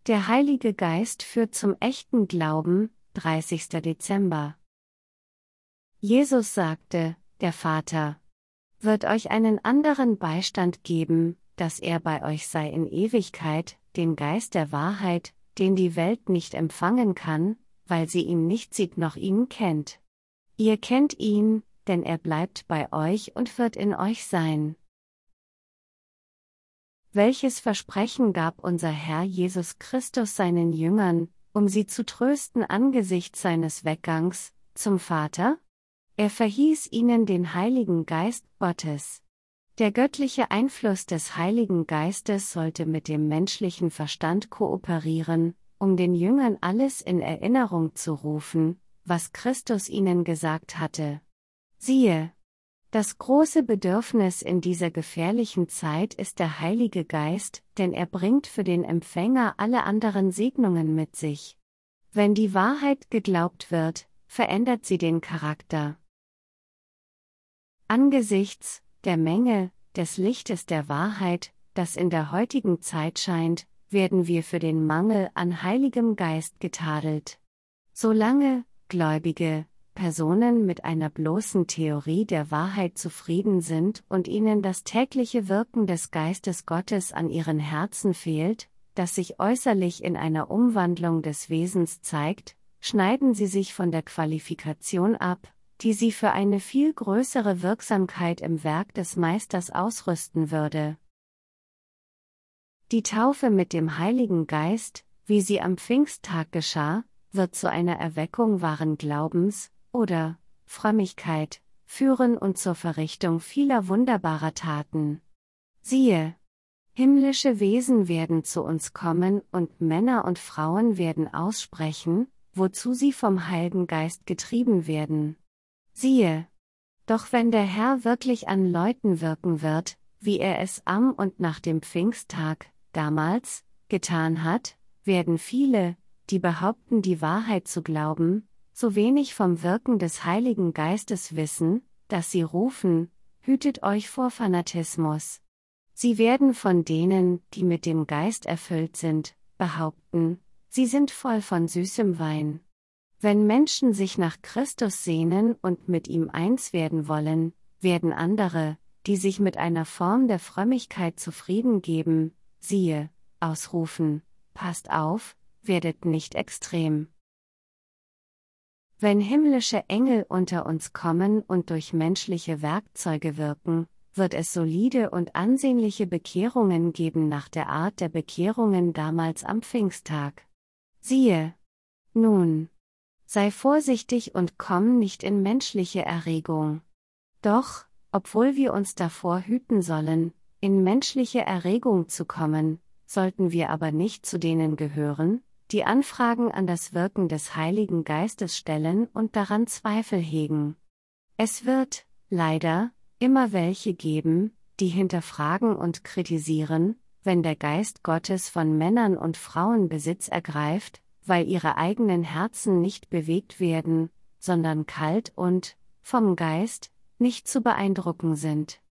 Der Heilige Geist führt zum echten Glauben, 30. Dezember. Jesus sagte, der Vater wird euch einen anderen Beistand geben, dass er bei euch sei in Ewigkeit, den Geist der Wahrheit, den die Welt nicht empfangen kann, weil sie ihn nicht sieht noch ihn kennt. Ihr kennt ihn, denn er bleibt bei euch und wird in euch sein. Welches Versprechen gab unser Herr Jesus Christus seinen Jüngern, um sie zu trösten angesichts seines Weggangs zum Vater? Er verhieß ihnen den Heiligen Geist Gottes. Der göttliche Einfluss des Heiligen Geistes sollte mit dem menschlichen Verstand kooperieren, um den Jüngern alles in Erinnerung zu rufen, was Christus ihnen gesagt hatte. Siehe, das große Bedürfnis in dieser gefährlichen Zeit ist der Heilige Geist, denn er bringt für den Empfänger alle anderen Segnungen mit sich. Wenn die Wahrheit geglaubt wird, verändert sie den Charakter. Angesichts der Menge des Lichtes der Wahrheit, das in der heutigen Zeit scheint, werden wir für den Mangel an Heiligem Geist getadelt. Solange gläubige Personen mit einer bloßen Theorie der Wahrheit zufrieden sind und ihnen das tägliche Wirken des Geistes Gottes an ihren Herzen fehlt, das sich äußerlich in einer Umwandlung des Wesens zeigt, schneiden sie sich von der Qualifikation ab, die sie für eine viel größere Wirksamkeit im Werk des Meisters ausrüsten würde. Die Taufe mit dem Heiligen Geist, wie sie am Pfingsttag geschah, wird zu einer Erweckung wahren Glaubens oder Frömmigkeit führen und zur Verrichtung vieler wunderbarer Taten. Siehe, himmlische Wesen werden zu uns kommen und Männer und Frauen werden aussprechen, wozu sie vom Heiligen Geist getrieben werden. Siehe, doch wenn der Herr wirklich an Leuten wirken wird, wie er es am und nach dem Pfingsttag, damals, getan hat, werden viele, die behaupten, die Wahrheit zu glauben, so wenig vom Wirken des Heiligen Geistes wissen, dass sie rufen, hütet euch vor Fanatismus. Sie werden von denen, die mit dem Geist erfüllt sind, behaupten, sie sind voll von süßem Wein. Wenn Menschen sich nach Christus sehnen und mit ihm eins werden wollen, werden andere, die sich mit einer Form der Frömmigkeit zufrieden geben, siehe, ausrufen, passt auf, werdet nicht extrem. Wenn himmlische Engel unter uns kommen und durch menschliche Werkzeuge wirken, wird es solide und ansehnliche Bekehrungen geben nach der Art der Bekehrungen damals am Pfingsttag. Siehe, nun, sei vorsichtig und komm nicht in menschliche Erregung. Doch, obwohl wir uns davor hüten sollen, in menschliche Erregung zu kommen, sollten wir aber nicht zu denen gehören, die Anfragen an das Wirken des Heiligen Geistes stellen und daran Zweifel hegen. Es wird, leider, immer welche geben, die hinterfragen und kritisieren, wenn der Geist Gottes von Männern und Frauen Besitz ergreift, weil ihre eigenen Herzen nicht bewegt werden, sondern kalt und, vom Geist, nicht zu beeindrucken sind.